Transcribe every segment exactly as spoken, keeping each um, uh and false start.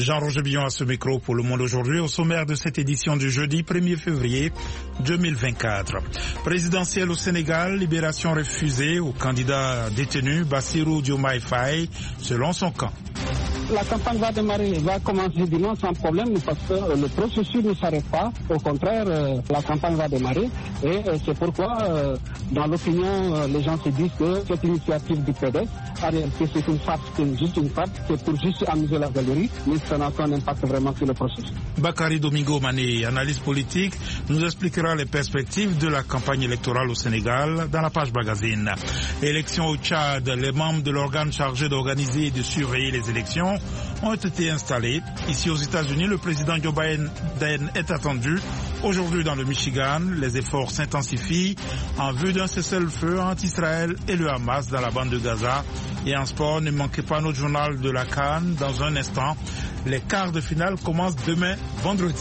Jean-Roger Billon à ce micro pour Le Monde aujourd'hui, au sommaire de cette édition du jeudi premier février deux mille vingt-quatre. Présidentielle au Sénégal, libération refusée au candidat détenu Bassirou Diomaye Faye, selon son camp. La campagne va démarrer, va commencer demain sans problème parce que le processus ne s'arrête pas. Au contraire, la campagne va démarrer et c'est pourquoi, dans l'opinion, les gens se disent que cette initiative du P D S, en réalité, c'est une farce, c'est juste une farce, c'est pour juste amuser la galerie, mais ça n'a pas d'impact vraiment sur le processus. Bakary Domingo Mané, analyste politique, nous expliquera les perspectives de la campagne électorale au Sénégal dans la page magazine. Élections au Tchad, les membres de l'organe chargé d'organiser et de surveiller les élections ont été installés. Ici aux États-Unis, le président Joe Biden est attendu aujourd'hui dans le Michigan. Les efforts s'intensifient en vue d'un cessez-le-feu entre Israël et le Hamas dans la bande de Gaza. Et en sport, ne manquez pas notre journal de la CAN. Dans un instant, les quarts de finale commencent demain, vendredi.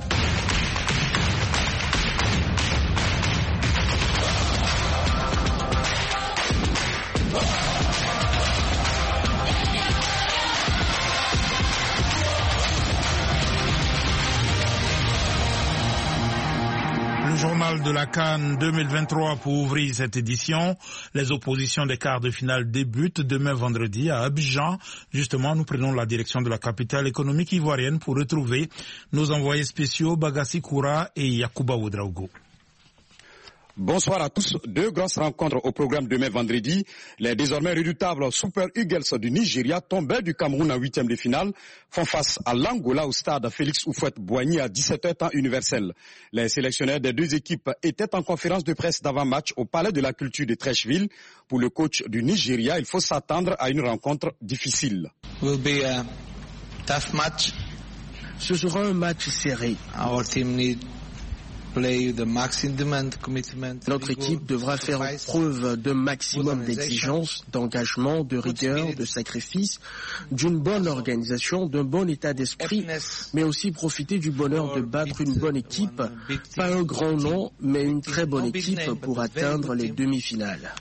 Journal de la CAN deux mille vingt-trois pour ouvrir cette édition. Les oppositions des quarts de finale débutent demain vendredi à Abidjan. Justement, nous prenons la direction de la capitale économique ivoirienne pour retrouver nos envoyés spéciaux Bagassi Koura et Yacouba Ouedraogo. Bonsoir à tous. Deux grosses rencontres au programme demain vendredi. Les désormais redoutables Super Eagles du Nigeria, tombés du Cameroun en huitième de finale, font face à l'Angola au stade Félix Houphouët-Boigny à dix-sept heures temps universel. Les sélectionneurs des deux équipes étaient en conférence de presse d'avant-match au Palais de la Culture de Trècheville. Pour le coach du Nigeria, il faut s'attendre à une rencontre difficile. Will be a tough match. Ce sera un match serré. Our team need Notre équipe devra faire preuve d'un maximum d'exigence, d'engagement, de rigueur, de sacrifice, d'une bonne organisation, d'un bon état d'esprit, mais aussi profiter du bonheur de battre une bonne équipe, pas un grand nom, mais une très bonne équipe pour atteindre les demi-finales.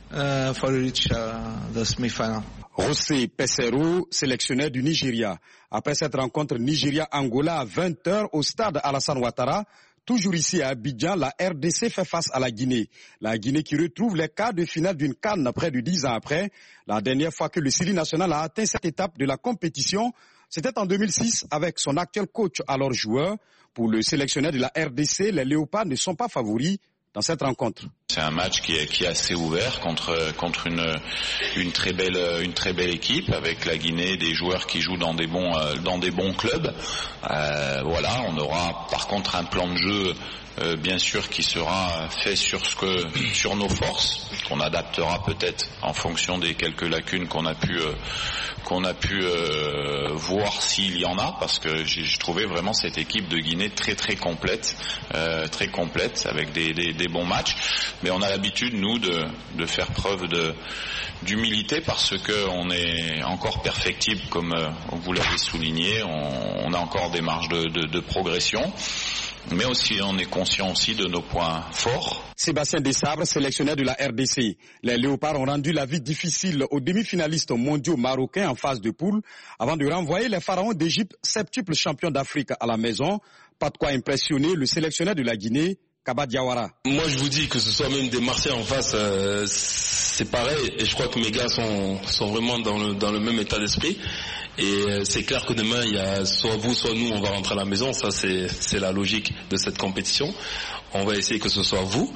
José Peseiro, sélectionneur du Nigeria. Après cette rencontre Nigeria-Angola à vingt heures au stade Alassane Ouattara, toujours ici à Abidjan, la R D C fait face à la Guinée. La Guinée qui retrouve les quarts de finale d'une CAN près de dix ans après. La dernière fois que le Syrie national a atteint cette étape de la compétition, c'était en deux mille six avec son actuel coach alors joueur. Pour le sélectionneur de la R D C, les Léopards ne sont pas favoris dans cette rencontre. C'est un match qui est, qui est assez ouvert contre, contre une, une, très belle, une très belle équipe avec la Guinée, des joueurs qui jouent dans des bons, dans des bons clubs. Euh, voilà, on aura par contre un plan de jeu euh, bien sûr qui sera fait sur, ce que, sur nos forces, qu'on adaptera peut-être en fonction des quelques lacunes qu'on a pu, euh, qu'on a pu euh, voir s'il y en a, parce que j'ai, j'ai trouvé vraiment cette équipe de Guinée très très complète, euh, très complète avec des, des, des bons matchs. Mais on a l'habitude, nous, de, de faire preuve de, d'humilité parce qu'on est encore perfectible, comme euh, vous l'avez souligné. On, on a encore des marges de, de, de progression. Mais aussi, on est conscient aussi de nos points forts. Sébastien Desabre, sélectionneur de la R D C. Les Léopards ont rendu la vie difficile aux demi-finalistes mondiaux marocains en phase de poule avant de renvoyer les pharaons d'Égypte, septuple champion d'Afrique, à la maison. Pas de quoi impressionner le sélectionneur de la Guinée, Kaba Diawara. Moi je vous dis que ce soit même des Marseillais en face, euh, c'est pareil et je crois que mes gars sont, sont vraiment dans le, dans le même état d'esprit et euh, c'est clair que demain il y a soit vous soit nous on va rentrer à la maison, ça c'est, c'est la logique de cette compétition. On va essayer que ce soit vous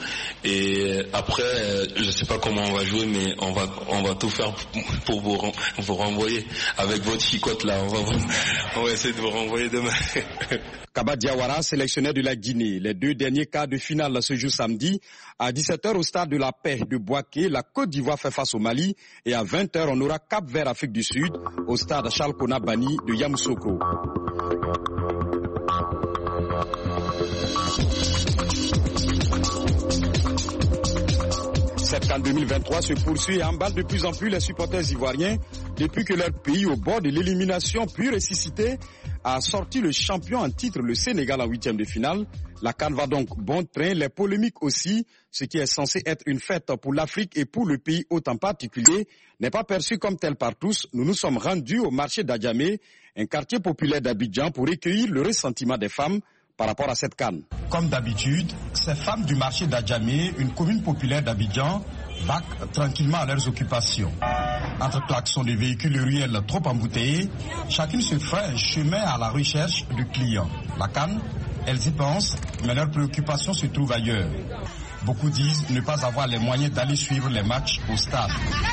et après euh, je sais pas comment on va jouer mais on va on va tout faire pour vous, vous renvoyer avec votre chicotte là, on va, on va essayer de vous renvoyer demain. Kaba Diawara, sélectionneur de la Guinée. Les deux derniers quarts de finale se jouent samedi. À dix-sept heures au stade de la Paix de Bouaké, la Côte d'Ivoire fait face au Mali. Et à vingt heures, on aura Cap-Vert Afrique du Sud au stade Charles Konan Banny de Yamoussoukro. Cette CAN deux mille vingt-trois se poursuit et emballe de plus en plus les supporters ivoiriens depuis que leur pays, au bord de l'élimination puis ressuscité, a sorti le champion en titre, le Sénégal, en huitième de finale. La CAN va donc bon train, les polémiques aussi, ce qui est censé être une fête pour l'Afrique et pour le pays hôte en particulier, n'est pas perçu comme tel par tous. Nous nous sommes rendus au marché d'Adjamé, un quartier populaire d'Abidjan, pour recueillir le ressentiment des femmes par rapport à cette CAN. Comme d'habitude, ces femmes du marché d'Adjamé, une commune populaire d'Abidjan, vaquent tranquillement à leurs occupations. Entre klaxons de véhicules et ruelles trop embouteillées, chacune se fait un chemin à la recherche du client. La CAN, elles y pensent, mais leurs préoccupations se trouvent ailleurs. Beaucoup disent ne pas avoir les moyens d'aller suivre les matchs au stade.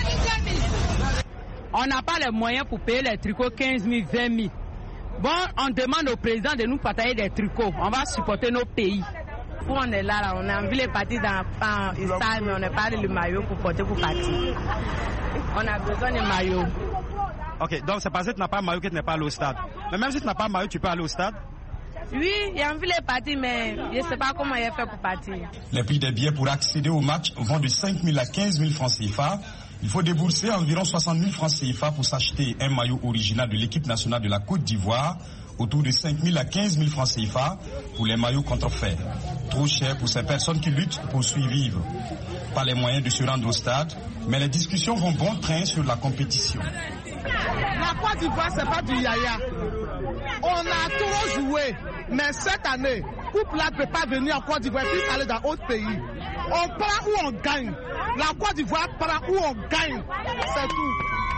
On n'a pas les moyens pour payer les tricots quinze mille, vingt mille. Bon, on demande au président de nous partager des tricots. On va supporter nos pays. Où on est là, là, on a envie de partir dans le stade, mais on n'a pas le maillot pour porter pour partir. On a besoin de maillot. Ok, donc c'est parce que tu n'as pas de maillot que tu n'es pas allé au stade. Mais même si tu n'as pas de maillot, tu peux aller au stade? Oui, j'ai envie de partir, mais je ne sais pas comment il fait pour partir. Les prix des billets pour accéder au match vont de cinq mille à quinze mille francs C F A. Il faut débourser environ soixante mille francs C F A pour s'acheter un maillot original de l'équipe nationale de la Côte d'Ivoire, autour de cinq mille à quinze mille francs C F A pour les maillots contrefaits. Trop cher pour ces personnes qui luttent pour survivre. Pas les moyens de se rendre au stade, mais les discussions vont bon train sur la compétition. La Côte d'Ivoire, c'est pas du yaya. On a trop joué, mais cette année, coupe là ne peut pas venir en Côte d'Ivoire puis aller dans d'autres pays. On prend ou on gagne. La Côte d'Ivoire prend ou on gagne. C'est tout.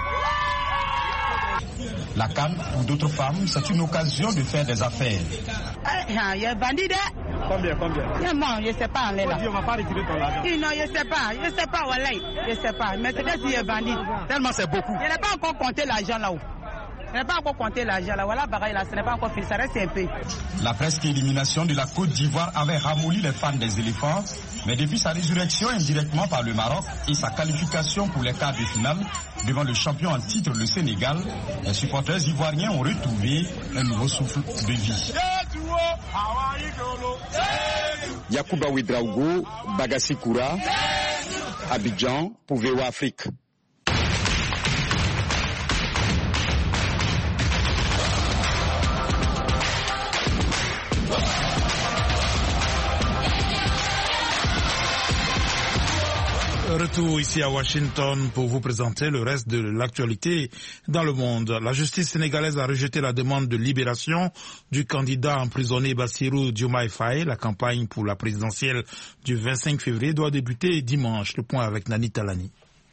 La CAN, pour d'autres femmes, c'est une occasion de faire des affaires. Il y a un bandit là. Combien, combien? Non, je ne sais pas, on est là. On ne va pas retirer ton argent. Non, je ne sais pas, je ne sais pas, voilà. Je ne sais pas, mais peut-être qu'il y a un bandit. Tellement c'est beaucoup. Je n'ai pas encore compté l'argent là-haut. Je n'ai pas encore compté l'argent là. Voilà, pareil là, ce n'est pas encore fini, ça reste un peu. La presque élimination de la Côte d'Ivoire avait ramolli les fans des éléphants, mais depuis sa résurrection indirectement par le Maroc et sa qualification pour les quarts de finale devant le champion en titre, le Sénégal, les supporters ivoiriens ont retrouvé un nouveau souffle de vie. Yacouba Ouedraogo, Bagassi Koura, Abidjan, pour V O A Afrique. Retour ici à Washington pour vous présenter le reste de l'actualité dans le monde. La justice sénégalaise a rejeté la demande de libération du candidat emprisonné Bassirou Diomaye Faye. La campagne pour la présidentielle du vingt-cinq février doit débuter dimanche. Le point avec Nani Talani.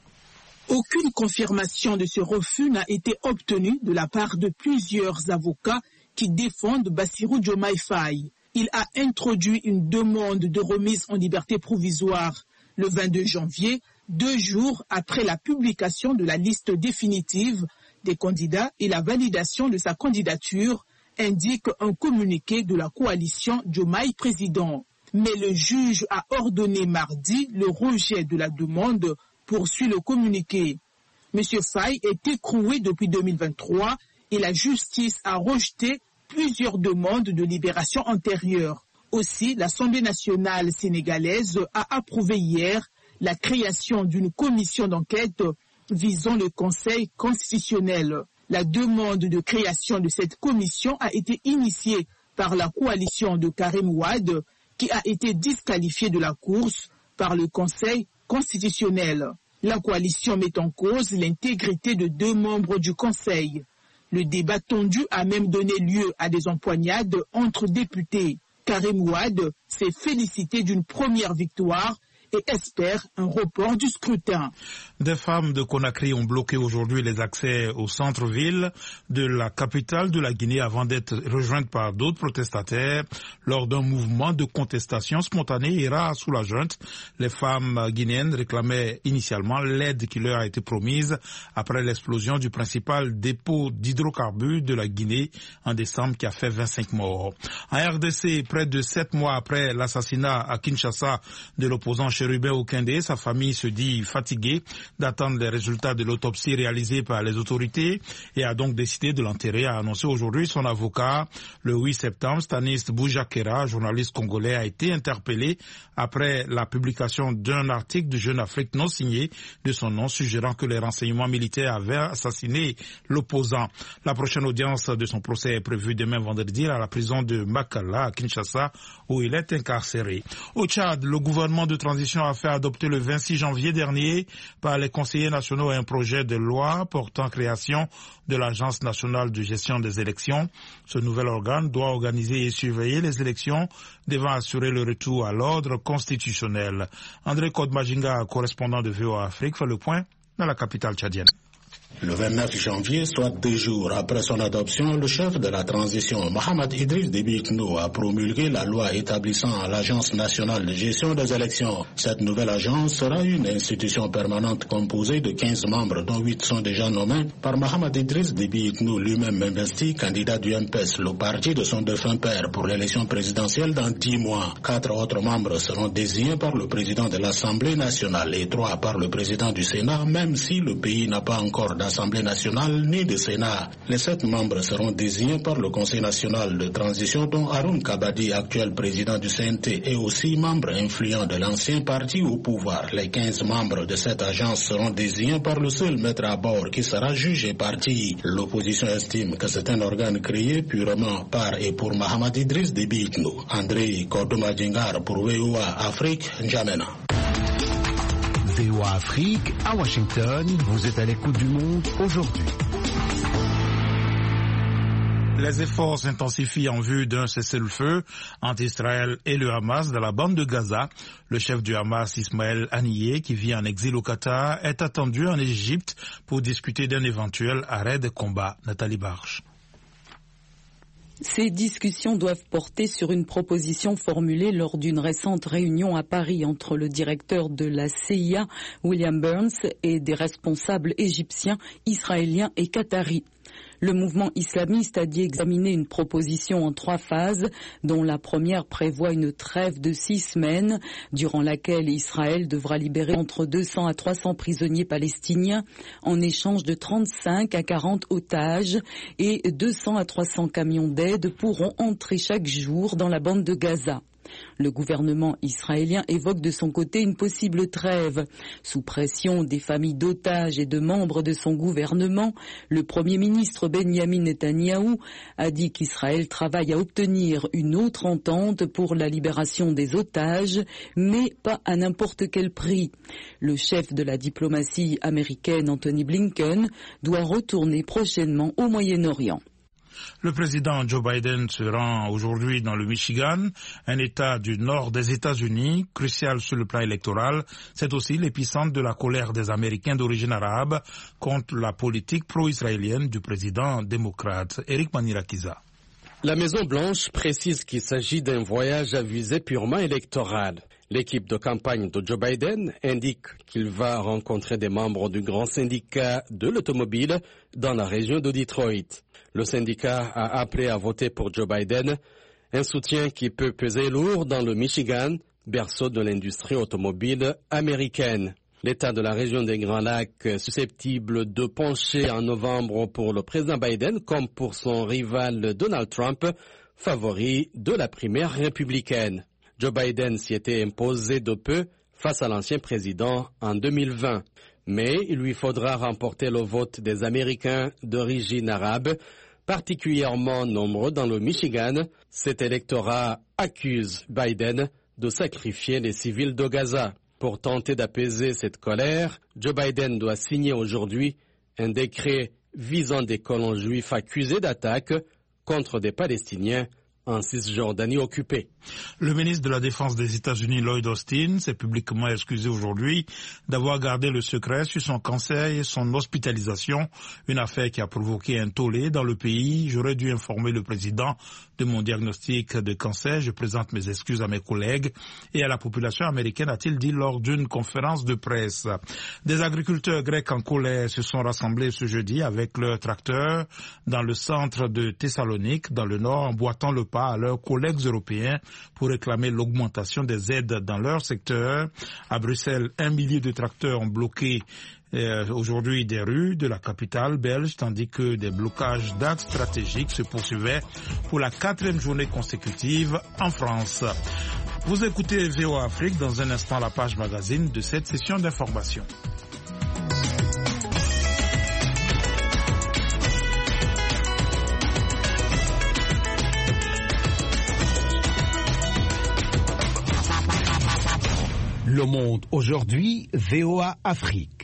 Aucune confirmation de ce refus n'a été obtenue de la part de plusieurs avocats qui défendent Bassirou Diomaye Faye. Il a introduit une demande de remise en liberté provisoire le vingt-deux janvier, deux jours après la publication de la liste définitive des candidats et la validation de sa candidature, indique un communiqué de la coalition Diomaye Président. Mais le juge a ordonné mardi le rejet de la demande, poursuit le communiqué. M. Faye est écroué depuis deux mille vingt-trois et la justice a rejeté plusieurs demandes de libération antérieures. Aussi, l'Assemblée nationale sénégalaise a approuvé hier la création d'une commission d'enquête visant le Conseil constitutionnel. La demande de création de cette commission a été initiée par la coalition de Karim Wade, qui a été disqualifiée de la course par le Conseil constitutionnel. La coalition met en cause l'intégrité de deux membres du Conseil. Le débat tendu a même donné lieu à des empoignades entre députés. Karim Wade s'est félicité d'une première victoire et espère un report du scrutin. Des femmes de Conakry ont bloqué aujourd'hui les accès au centre-ville de la capitale de la Guinée avant d'être rejointes par d'autres protestataires lors d'un mouvement de contestation spontanée et rare sous la junte. Les femmes guinéennes réclamaient initialement l'aide qui leur a été promise après l'explosion du principal dépôt d'hydrocarbures de la Guinée en décembre qui a fait vingt-cinq morts. En R D C, près de sept mois après l'assassinat à Kinshasa de l'opposant Chérubin Okindé, sa famille se dit fatiguée d'attendre les résultats de l'autopsie réalisée par les autorités et a donc décidé de l'enterrer, a annoncé aujourd'hui son avocat. Le huit septembre, Stanis Boujakera, journaliste congolais, a été interpellé après la publication d'un article de Jeune Afrique non signé de son nom, suggérant que les renseignements militaires avaient assassiné l'opposant. La prochaine audience de son procès est prévue demain vendredi à la prison de Makala à Kinshasa, où il est incarcéré. Au Tchad, le gouvernement de transition a fait adopter le vingt-six janvier dernier par les conseillers nationaux un projet de loi portant création de l'Agence nationale de gestion des élections. Ce nouvel organe doit organiser et surveiller les élections, devant assurer le retour à l'ordre constitutionnel. André Kodmajinga, correspondant de V O A Afrique, fait le point dans la capitale tchadienne. Le vingt-neuf janvier, soit deux jours après son adoption, le chef de la transition, Mohamed Idriss Déby Itno, a promulgué la loi établissant l'Agence nationale de gestion des élections. Cette nouvelle agence sera une institution permanente composée de quinze membres, dont huit sont déjà nommés par Mohamed Idriss Déby Itno, lui-même investi candidat du M P S, le parti de son défunt père, pour l'élection présidentielle dans dix mois. Quatre autres membres seront désignés par le président de l'Assemblée nationale et trois par le président du Sénat, même si le pays n'a pas encore d'Assemblée nationale ni de Sénat. Les sept membres seront désignés par le Conseil national de transition, dont Haroun Kabadi, actuel président du C N T, est aussi membre influent de l'ancien parti au pouvoir. Les quinze membres de cette agence seront désignés par le seul maître à bord qui sera juge et parti. L'opposition estime que c'est un organe créé purement par et pour Mohamed Idriss Déby Itno. André Kodoma-Djingar pour V O A Afrique, N'Djamena. V O A Afrique, à Washington, vous êtes à l'écoute du monde aujourd'hui. Les efforts s'intensifient en vue d'un cessez-le-feu entre Israël et le Hamas dans la bande de Gaza. Le chef du Hamas, Ismaël Haniyeh, qui vit en exil au Qatar, est attendu en Égypte pour discuter d'un éventuel arrêt des combats. Nathalie Barche. Ces discussions doivent porter sur une proposition formulée lors d'une récente réunion à Paris entre le directeur de la C I A, William Burns, et des responsables égyptiens, israéliens et qataris. Le mouvement islamiste a dit examiner une proposition en trois phases, dont la première prévoit une trêve de six semaines, durant laquelle Israël devra libérer entre deux cents à trois cents prisonniers palestiniens en échange de trente-cinq à quarante otages, et deux cents à trois cents camions d'aide pourront entrer chaque jour dans la bande de Gaza. Le gouvernement israélien évoque de son côté une possible trêve. Sous pression des familles d'otages et de membres de son gouvernement, le Premier ministre Benjamin Netanyahou a dit qu'Israël travaille à obtenir une autre entente pour la libération des otages, mais pas à n'importe quel prix. Le chef de la diplomatie américaine, Anthony Blinken, doit retourner prochainement au Moyen-Orient. Le président Joe Biden se rend aujourd'hui dans le Michigan, un État du nord des États-Unis, crucial sur le plan électoral. C'est aussi l'épicentre de la colère des Américains d'origine arabe contre la politique pro-israélienne du président démocrate Eric Manirakiza. La Maison-Blanche précise qu'il s'agit d'un voyage à visée purement électorale. L'équipe de campagne de Joe Biden indique qu'il va rencontrer des membres du grand syndicat de l'automobile dans la région de Detroit. Le syndicat a appelé à voter pour Joe Biden, un soutien qui peut peser lourd dans le Michigan, berceau de l'industrie automobile américaine. L'État de la région des Grands Lacs, susceptible de pencher en novembre pour le président Biden comme pour son rival Donald Trump, favori de la primaire républicaine. Joe Biden s'y était imposé de peu face à l'ancien président en deux mille vingt. Mais il lui faudra remporter le vote des Américains d'origine arabe, particulièrement nombreux dans le Michigan. Cet électorat accuse Biden de sacrifier les civils de Gaza. Pour tenter d'apaiser cette colère, Joe Biden doit signer aujourd'hui un décret visant des colons juifs accusés d'attaque contre des Palestiniens en Cisjordanie occupée. Le ministre de la Défense des États-Unis, Lloyd Austin, s'est publiquement excusé aujourd'hui d'avoir gardé le secret sur son cancer et son hospitalisation, une affaire qui a provoqué un tollé dans le pays. J'aurais dû informer le président de mon diagnostic de cancer. Je présente mes excuses à mes collègues et à la population américaine, a-t-il dit lors d'une conférence de presse. Des agriculteurs grecs en colère se sont rassemblés ce jeudi avec leurs tracteurs dans le centre de Thessalonique, dans le nord, emboîtant le pas à leurs collègues européens pour réclamer l'augmentation des aides dans leur secteur. À Bruxelles, un millier de tracteurs ont bloqué euh, aujourd'hui des rues de la capitale belge, tandis que des blocages d'axes stratégiques se poursuivaient pour la quatrième journée consécutive en France. Vous écoutez V O A Afrique, dans un instant la page magazine de cette session d'information. Le Monde aujourd'hui, V O A Afrique.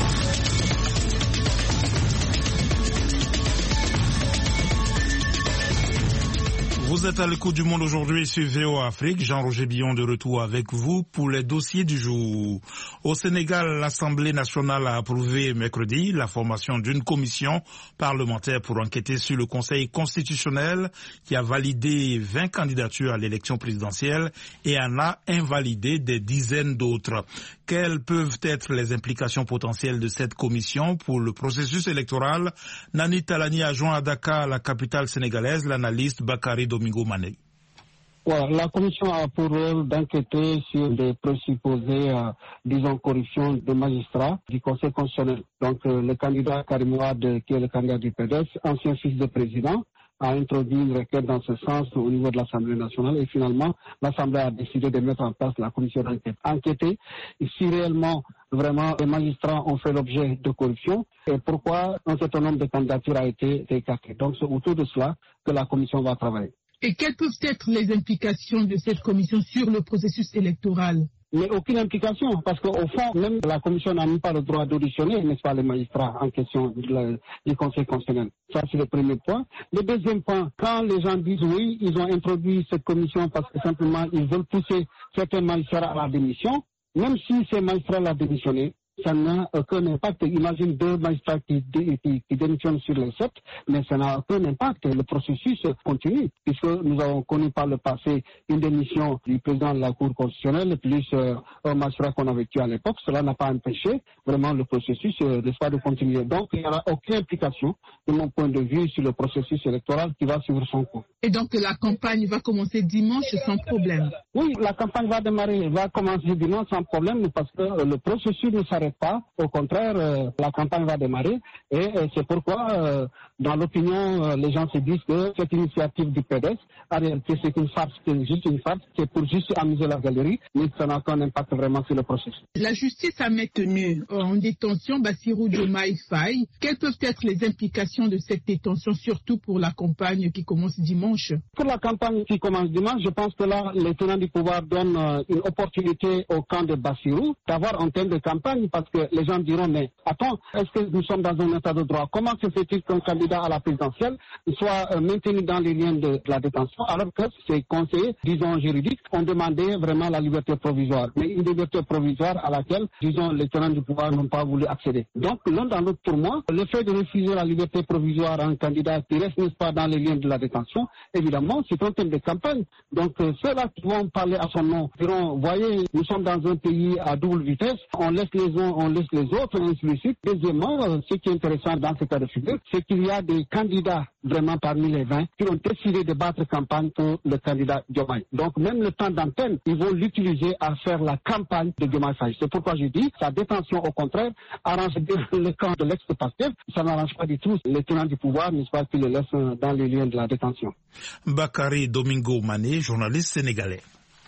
Vous êtes à l'écoute du Monde aujourd'hui sur V O A Afrique. Jean-Roger Billon de retour avec vous pour les dossiers du jour. Au Sénégal, l'Assemblée nationale a approuvé mercredi la formation d'une commission parlementaire pour enquêter sur le Conseil constitutionnel qui a validé vingt candidatures à l'élection présidentielle et en a invalidé des dizaines d'autres. Quelles peuvent être les implications potentielles de cette commission pour le processus électoral? Nani Talani a joint à Dakar, la capitale sénégalaise, l'analyste Bakary Domingo Mané. Ouais, la commission a pour rôle d'enquêter sur les présupposées, euh, disons, corruption de magistrats du Conseil constitutionnel. Donc, euh, le candidat Karim Wade, qui est le candidat du P D S, ancien fils de président, a introduit une requête dans ce sens au niveau de l'Assemblée nationale et finalement l'Assemblée a décidé de mettre en place la commission d'enquête. Enquêter si réellement vraiment les magistrats ont fait l'objet de corruption et pourquoi un certain nombre de candidatures a été écarté. Donc c'est autour de cela que la commission va travailler. Et quelles peuvent être les implications de cette commission sur le processus électoral? Mais aucune implication, parce qu'au fond, même la commission n'a même pas le droit d'auditionner, n'est-ce pas, les magistrats en question du, du Conseil constitutionnel. Ça, c'est le premier point. Le deuxième point, quand les gens disent oui, ils ont introduit cette commission parce que simplement ils veulent pousser certains magistrats à la démission, même si ces magistrats l'ont démissionné, ça n'a aucun impact. Imagine deux magistrats qui, qui, qui démissionnent sur les sept, mais ça n'a aucun impact. Le processus continue, puisque nous avons connu par le passé une démission du président de la Cour constitutionnelle, plus euh, un magistrat qu'on avait tué à l'époque. Cela n'a pas empêché vraiment le processus euh, de, de continuer. Donc, il n'y aura aucune implication, de mon point de vue, sur le processus électoral qui va suivre son cours. Et donc, la campagne va commencer dimanche sans problème? Oui, la campagne va démarrer, va commencer dimanche sans problème, parce que euh, le processus ne s'arrête pas. Au contraire, euh, la campagne va démarrer et euh, c'est pourquoi, euh, dans l'opinion, euh, les gens se disent que cette initiative du P D S, en réalité, c'est une farce, c'est juste une farce, c'est pour juste amuser la galerie, mais ça n'a aucun impact vraiment sur le processus. La justice a maintenu en détention Bassirou Diomaye Faye. Quelles peuvent être les implications de cette détention, surtout pour la campagne qui commence dimanche? Pour la campagne qui commence dimanche, je pense que là, les tenants du pouvoir donnent euh, une opportunité au camp de Bassirou d'avoir un thème de campagne, parce que les gens diront, mais attends, est-ce que nous sommes dans un état de droit? Comment se fait-il qu'un candidat à la présidentielle soit euh, maintenu dans les liens de, de la détention, alors que ces conseillers, disons juridiques, ont demandé vraiment la liberté provisoire, mais une liberté provisoire à laquelle, disons, les tenants du pouvoir n'ont pas voulu accéder. Donc, l'un dans l'autre, pour moi, le fait de refuser la liberté provisoire à un candidat qui reste, n'est-ce pas, dans les liens de la détention, évidemment, c'est un thème de campagne. Donc, euh, ceux-là qui vont parler à son nom diront, voyez, nous sommes dans un pays à double vitesse, on laisse les uns, on laisse les autres, ainsi de suite. Deuxièmement, euh, ce qui est intéressant dans ce cas de figure, c'est qu'il y a des candidats vraiment parmi les vingt qui ont décidé de battre campagne pour le candidat Diomaye. Donc même le temps d'antenne, ils vont l'utiliser à faire la campagne de Diomaye Faye. C'est pourquoi je dis, sa détention au contraire arrange bien le camp de l'ex-Pastef. Ça n'arrange pas du tout les tenants du pouvoir, n'est-ce pas, qui le laissent dans les liens de la détention. Bakary Domingo Mané, journaliste sénégalais.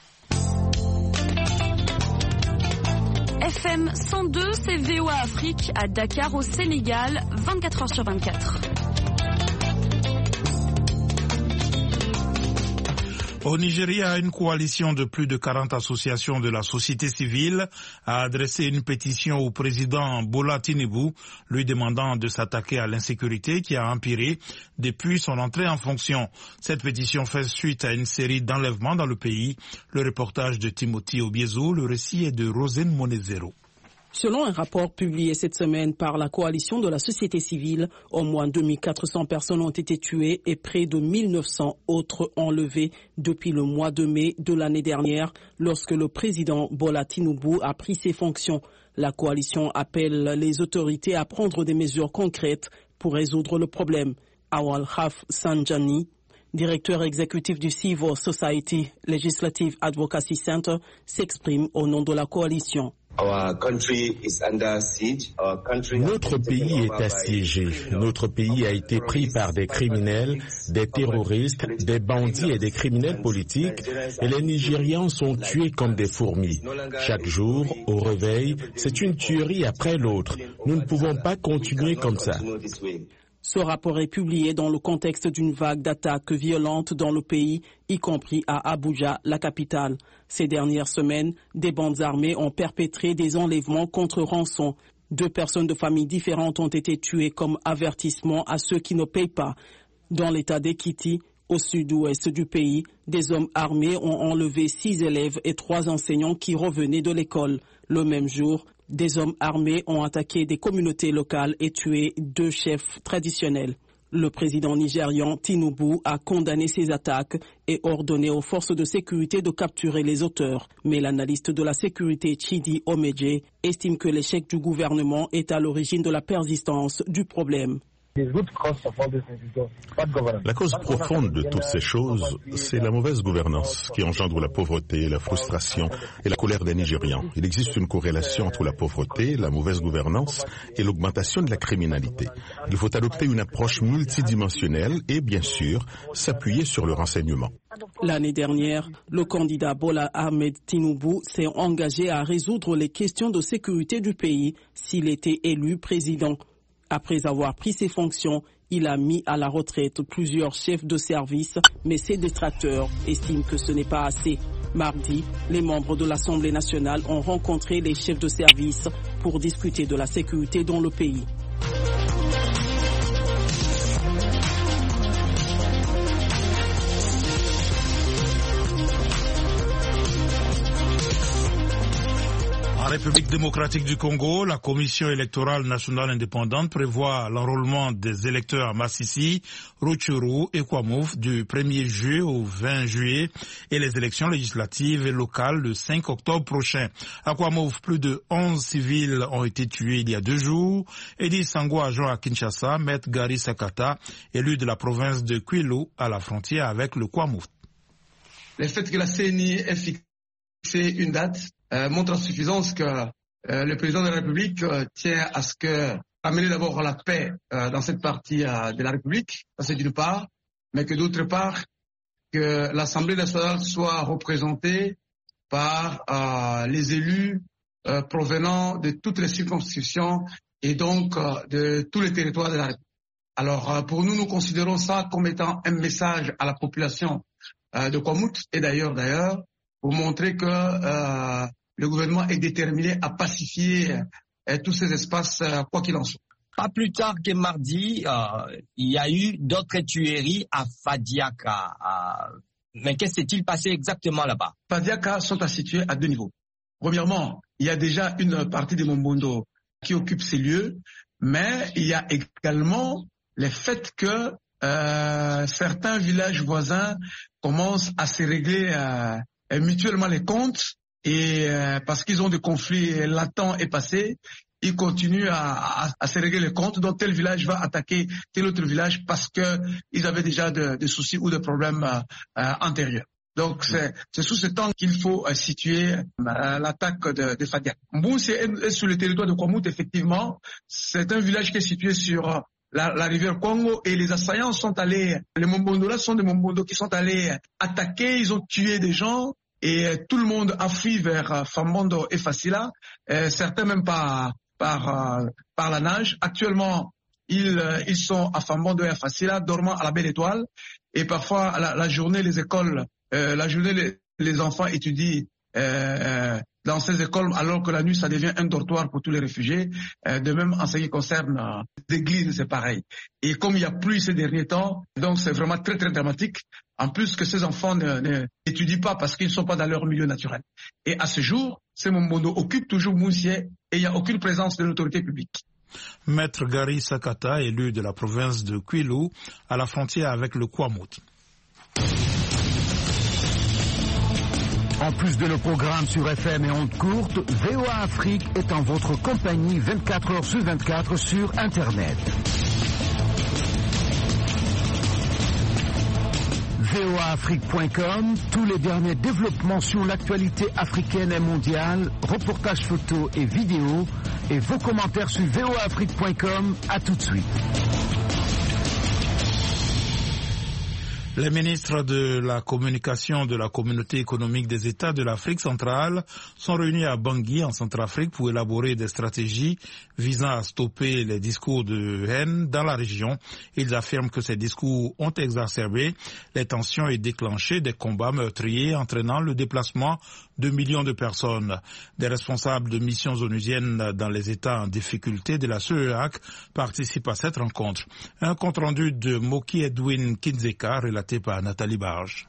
F M cent deux, c'est V O A Afrique à Dakar au Sénégal, vingt-quatre heures sur vingt-quatre. Au Nigeria, une coalition de plus de quarante associations de la société civile a adressé une pétition au président Bola Tinubu, lui demandant de s'attaquer à l'insécurité qui a empiré depuis son entrée en fonction. Cette pétition fait suite à une série d'enlèvements dans le pays. Le reportage de Timothy Obiezo, le récit est de Rosine Monezero. Selon un rapport publié cette semaine par la coalition de la société civile, au moins deux mille quatre cents personnes ont été tuées et près de mille neuf cents autres enlevées depuis le mois de mai de l'année dernière, lorsque le président Bola Tinubu a pris ses fonctions. La coalition appelle les autorités à prendre des mesures concrètes pour résoudre le problème. Awal Haf Sanjani, directeur exécutif du Civil Society Legislative Advocacy Center, s'exprime au nom de la coalition. Notre pays est assiégé. Notre pays a été pris par des criminels, des terroristes, des bandits et des criminels politiques, et les Nigérians sont tués comme des fourmis. Chaque jour, au réveil, c'est une tuerie après l'autre. Nous ne pouvons pas continuer comme ça. Ce rapport est publié dans le contexte d'une vague d'attaques violentes dans le pays, y compris à Abuja, la capitale. Ces dernières semaines, des bandes armées ont perpétré des enlèvements contre rançon. Deux personnes de familles différentes ont été tuées comme avertissement à ceux qui ne payent pas. Dans l'état d'Ekiti, au sud-ouest du pays, des hommes armés ont enlevé six élèves et trois enseignants qui revenaient de l'école. Le même jour, des hommes armés ont attaqué des communautés locales et tué deux chefs traditionnels. Le président nigérian Tinubu a condamné ces attaques et ordonné aux forces de sécurité de capturer les auteurs. Mais l'analyste de la sécurité Chidi Omeje estime que l'échec du gouvernement est à l'origine de la persistance du problème. La cause profonde de toutes ces choses, c'est la mauvaise gouvernance qui engendre la pauvreté, la frustration et la colère des Nigérians. Il existe une corrélation entre la pauvreté, la mauvaise gouvernance et l'augmentation de la criminalité. Il faut adopter une approche multidimensionnelle et, bien sûr, s'appuyer sur le renseignement. L'année dernière, le candidat Bola Ahmed Tinubu s'est engagé à résoudre les questions de sécurité du pays s'il était élu président. Après avoir pris ses fonctions, il a mis à la retraite plusieurs chefs de service, mais ses détracteurs estiment que ce n'est pas assez. Mardi, les membres de l'Assemblée nationale ont rencontré les chefs de service pour discuter de la sécurité dans le pays. En République démocratique du Congo, la Commission électorale nationale indépendante prévoit l'enrôlement des électeurs à Massissi, Rutshuru et Kwamouf du premier juillet au vingt juillet et les élections législatives et locales le cinq octobre prochain. À Kwamouf, plus de onze civils ont été tués il y a deux jours. Edi Sango, agent à Kinshasa, Maître Gary Sakata, élu de la province de Kwilu à la frontière avec le Kwamouf. Le fait que la C N I ait fixé une date Euh, montre en suffisance que euh, le président de la République euh, tient à ce que amener d'abord la paix euh, dans cette partie euh, de la République, ça c'est d'une part, mais que d'autre part que l'Assemblée nationale soit représentée par euh, les élus euh, provenant de toutes les circonscriptions et donc euh, de tous les territoires de la République. Alors euh, pour nous, nous considérons ça comme étant un message à la population euh, de Kwamout et d'ailleurs d'ailleurs pour montrer que euh, le gouvernement est déterminé à pacifier euh, tous ces espaces, euh, quoi qu'il en soit. Pas plus tard que mardi, euh, il y a eu d'autres tueries à Fadiaka. Euh, mais qu'est-ce qui s'est-il passé exactement là-bas? Fadiaka sont situés à deux niveaux. Premièrement, il y a déjà une partie de Mombondo qui occupe ces lieux, mais il y a également le fait que euh, certains villages voisins commencent à se régler euh, mutuellement les comptes et euh, parce qu'ils ont des conflits latents et passés, ils continuent à, à, à se régler les comptes. Donc tel village va attaquer tel autre village parce que ils avaient déjà de, de soucis ou de problèmes euh, euh, antérieurs. Donc c'est, c'est sous ce temps qu'il faut euh, situer euh, l'attaque de, de Fadia. Mboussi est, est sur le territoire de Kwamout, effectivement. C'est un village qui est situé sur euh, La, la rivière Congo et les assaillants sont allés, les Mombondola sont des Mombondo qui sont allés attaquer, ils ont tué des gens et euh, tout le monde a fui vers euh, Fambondo et Fasila, euh, certains même par, par, euh, par la nage. Actuellement, ils, euh, ils sont à Fambondo et à Fasila, dormant à la Belle Étoile et parfois la, la journée les écoles, euh, la journée les, les enfants étudient euh, dans ces écoles, alors que la nuit, ça devient un dortoir pour tous les réfugiés. Euh, de même, en ce qui concerne euh, les églises, c'est pareil. Et comme il y a plus ces derniers temps, donc c'est vraiment très, très dramatique. En plus que ces enfants ne, ne étudient pas parce qu'ils ne sont pas dans leur milieu naturel. Et à ce jour, ces Mombondo occupent toujours Moussier et il n'y a aucune présence de l'autorité publique. Maître Gary Sakata, élu de la province de Kwilu, à la frontière avec le Kwamout. En plus de nos programmes sur F M et ondes courtes, V O A Afrique est en votre compagnie vingt-quatre heures sur vingt-quatre sur Internet. v o a afrique point com, tous les derniers développements sur l'actualité africaine et mondiale, reportages photos et vidéos, et vos commentaires sur v o a afrique point com. À tout de suite. Les ministres de la communication de la Communauté économique des États de l'Afrique centrale sont réunis à Bangui, en Centrafrique, pour élaborer des stratégies visant à stopper les discours de haine dans la région. Ils affirment que ces discours ont exacerbé les tensions et déclenché des combats meurtriers entraînant le déplacement de millions de personnes. Des responsables de missions onusiennes dans les États en difficulté de la C E A C participent à cette rencontre. Un compte-rendu de Moki Edwin Kinzeka relaté par Nathalie Barge.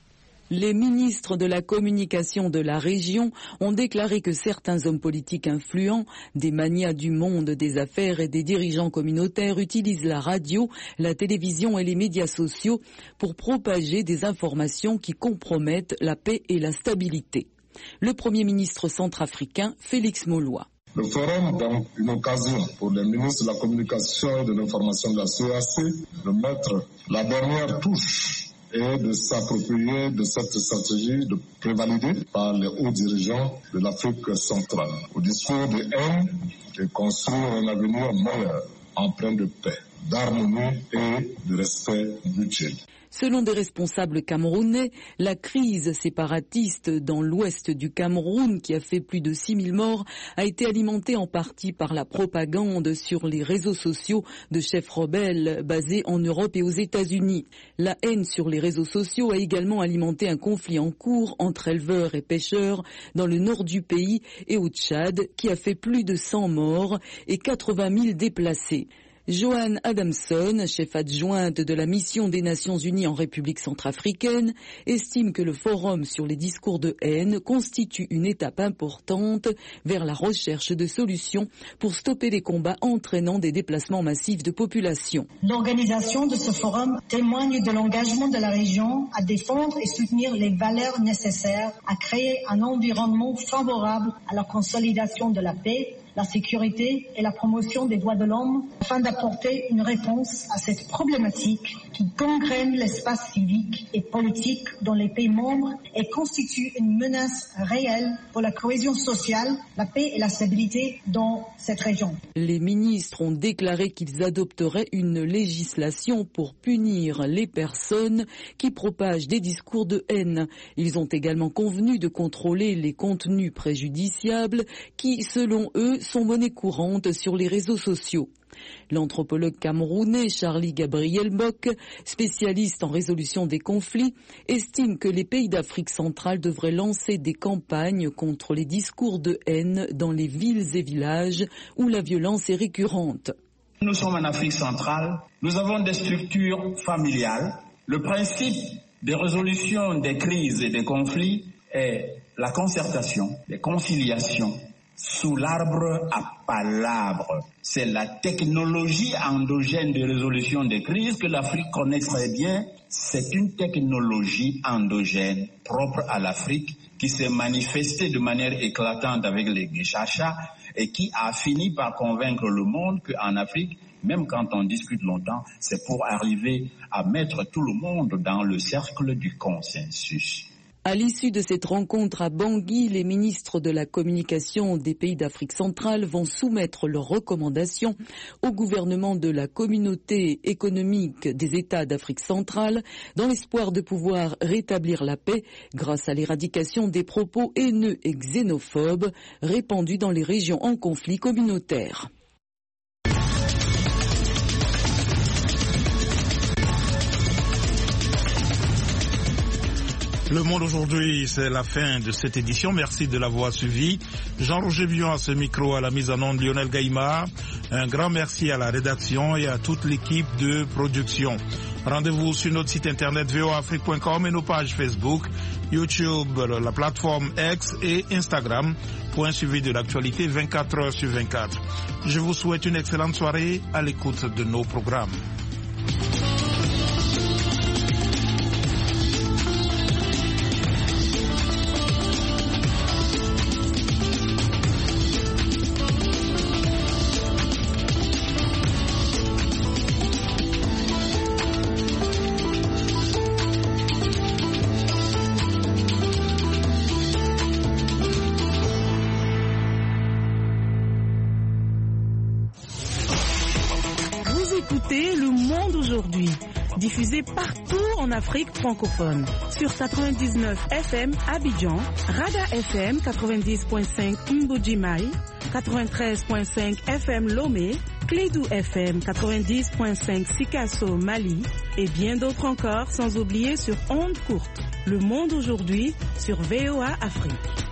Les ministres de la communication de la région ont déclaré que certains hommes politiques influents, des magnats du monde des affaires et des dirigeants communautaires utilisent la radio, la télévision et les médias sociaux pour propager des informations qui compromettent la paix et la stabilité. Le Premier ministre centrafricain, Félix Molois. Le forum est donc une occasion pour les ministres de la communication et de l'information de la C E A C de mettre la dernière touche et de s'approprier de cette stratégie de prévalidée par les hauts dirigeants de l'Afrique centrale. Au discours de haine et construire un avenir meilleur, empreint de paix, d'harmonie et de respect mutuel. Selon des responsables camerounais, la crise séparatiste dans l'ouest du Cameroun, qui a fait plus de six mille morts, a été alimentée en partie par la propagande sur les réseaux sociaux de chefs rebelles basés en Europe et aux États-Unis. La haine sur les réseaux sociaux a également alimenté un conflit en cours entre éleveurs et pêcheurs dans le nord du pays et au Tchad, qui a fait plus de cent morts et quatre-vingt mille déplacés. Joanne Adamson, chef adjointe de la mission des Nations Unies en République centrafricaine, estime que le forum sur les discours de haine constitue une étape importante vers la recherche de solutions pour stopper les combats entraînant des déplacements massifs de population. L'organisation de ce forum témoigne de l'engagement de la région à défendre et soutenir les valeurs nécessaires à créer un environnement favorable à la consolidation de la paix, la sécurité et la promotion des droits de l'homme afin d'apporter une réponse à cette problématique qui gangrène l'espace civique et politique dans les pays membres et constitue une menace réelle pour la cohésion sociale, la paix et la stabilité dans cette région. Les ministres ont déclaré qu'ils adopteraient une législation pour punir les personnes qui propagent des discours de haine. Ils ont également convenu de contrôler les contenus préjudiciables qui, selon eux, sont monnaie courante sur les réseaux sociaux. L'anthropologue camerounais Charlie Gabriel Bock, spécialiste en résolution des conflits, estime que les pays d'Afrique centrale devraient lancer des campagnes contre les discours de haine dans les villes et villages où la violence est récurrente. Nous sommes en Afrique centrale, nous avons des structures familiales. Le principe des résolutions des crises et des conflits est la concertation, les conciliations, sous l'arbre à palabres. C'est la technologie endogène de résolution des crises que l'Afrique connaît très bien. C'est une technologie endogène propre à l'Afrique qui s'est manifestée de manière éclatante avec les Geshasha et qui a fini par convaincre le monde qu'en Afrique, même quand on discute longtemps, c'est pour arriver à mettre tout le monde dans le cercle du consensus. À l'issue de cette rencontre à Bangui, les ministres de la communication des pays d'Afrique centrale vont soumettre leurs recommandations au gouvernement de la communauté économique des États d'Afrique centrale dans l'espoir de pouvoir rétablir la paix grâce à l'éradication des propos haineux et xénophobes répandus dans les régions en conflit communautaire. Le Monde aujourd'hui, c'est la fin de cette édition. Merci de l'avoir suivi. Jean-Roger Bion à ce micro, à la mise en onde Lionel Gaïma. Un grand merci à la rédaction et à toute l'équipe de production. Rendez-vous sur notre site internet v o a afrique point com et nos pages Facebook, YouTube, la plateforme X et Instagram pour un suivi de l'actualité vingt-quatre heures sur vingt-quatre. Je vous souhaite une excellente soirée à l'écoute de nos programmes. écoutez Le Monde aujourd'hui, diffusé partout en Afrique francophone. Sur quatre-vingt-dix-neuf F M Abidjan, Rada F M quatre-vingt-dix point cinq Mbujimai, quatre-vingt-treize point cinq F M Lomé, Clédou F M quatre-vingt-dix point cinq Sikasso Mali et bien d'autres encore, sans oublier sur ondes courtes. Le Monde aujourd'hui sur V O A Afrique.